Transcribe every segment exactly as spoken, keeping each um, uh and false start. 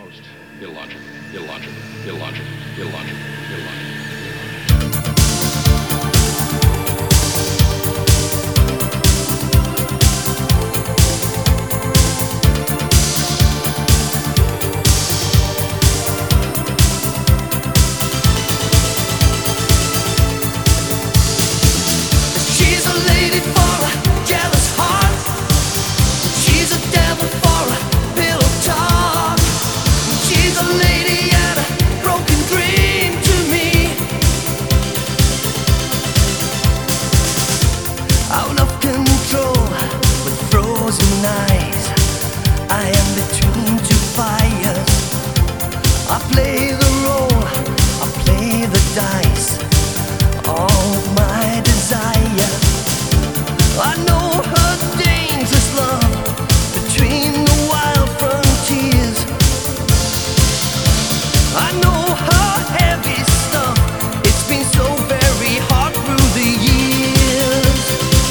most illogical, illogical, illogical, illogical, illogical. I am between two fires. I play the role, I play the dice, all with my desire. I know her dangerous love between the wild frontiers. I know her heavy stuff, it's been so very hard through the years.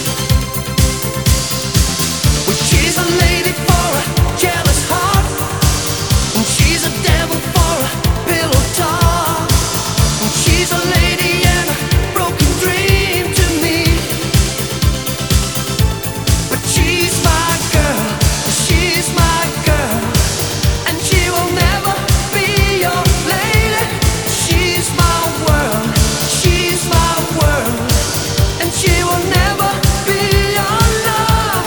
Well, she's a lady for a jealous heart, and she's a devil for a pillow talk, and she's a lady and a broken dream to me. But she's my girl, she's my girl, and she will never be your lady. She's my world, she's my world, and she will never be your love.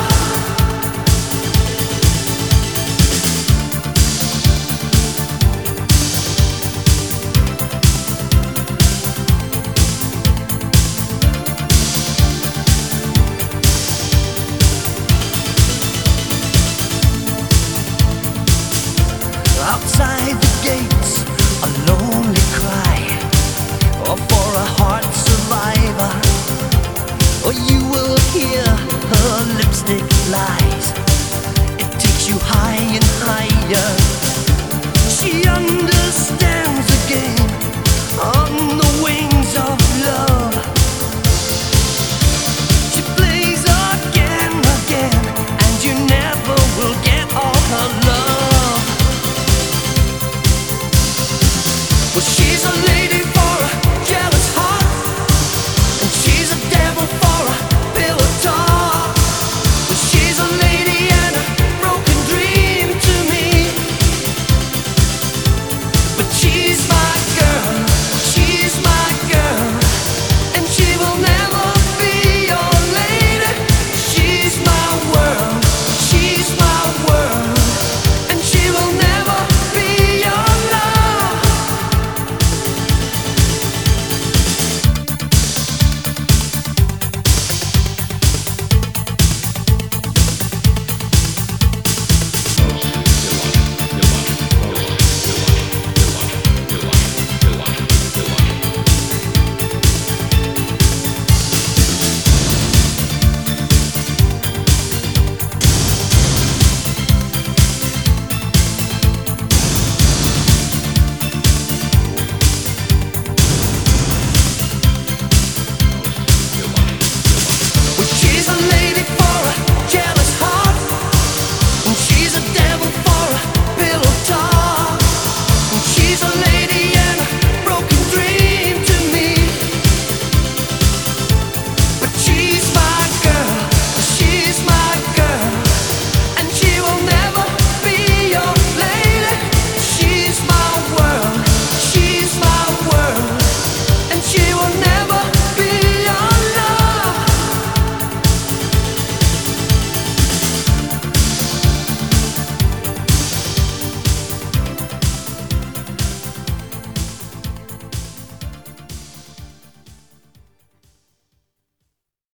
Outside the gates, a lonely cry, or for a heart survivor, or you will hear her lipstick lies.